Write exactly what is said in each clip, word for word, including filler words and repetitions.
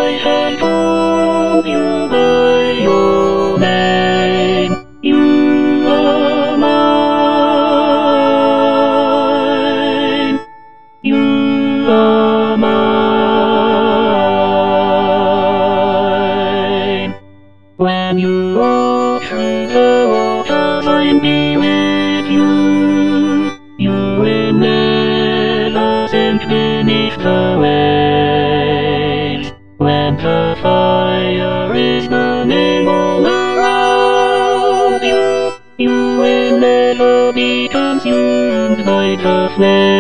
I had called you by your name. You are mine. You are mine. When you walk through the waters, I'll be with you. You will never sink beneath the waves. When the fire is burning all around you, you will never be consumed by the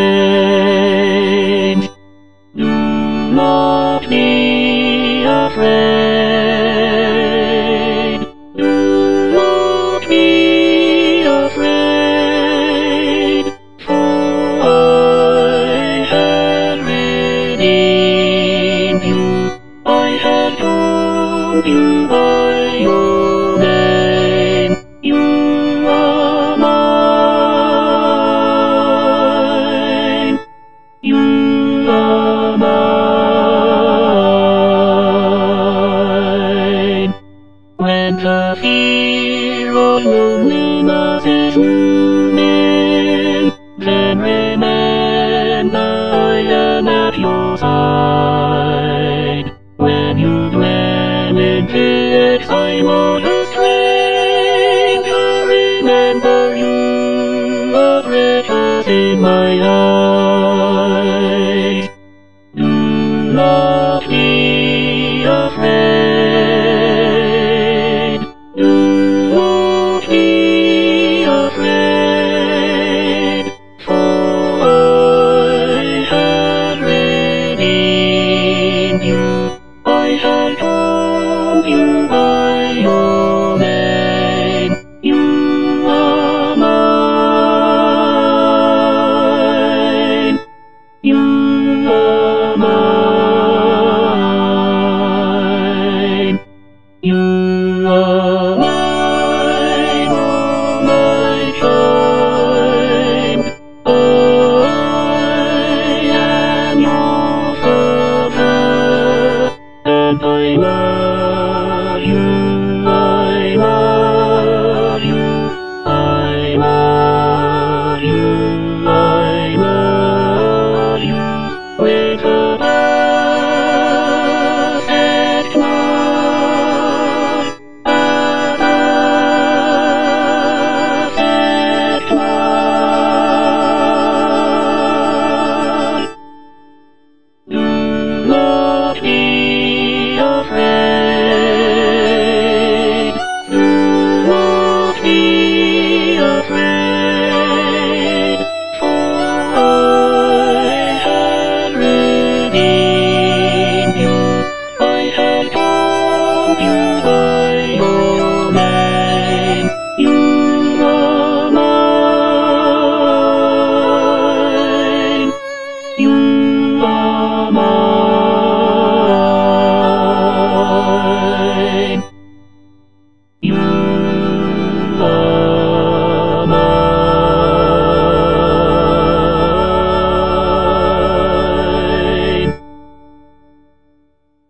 flames. Do not be afraid. Do not be afraid. For I have redeemed you. I have called you by your name. You are mine. You are mine. When the fear of loneliness is looming, then remember I am at your side. When you dwell in the exile of a stranger, remember you are precious in my eyes. Do not be afraid. Do not be afraid. For I have redeemed you. I have called you by your name. You are mine. You are mine. You are mine, oh my child. I am your father, and I love you, I love you, I love you, I love you, with a perfect love, a perfect love. Do not be afraid.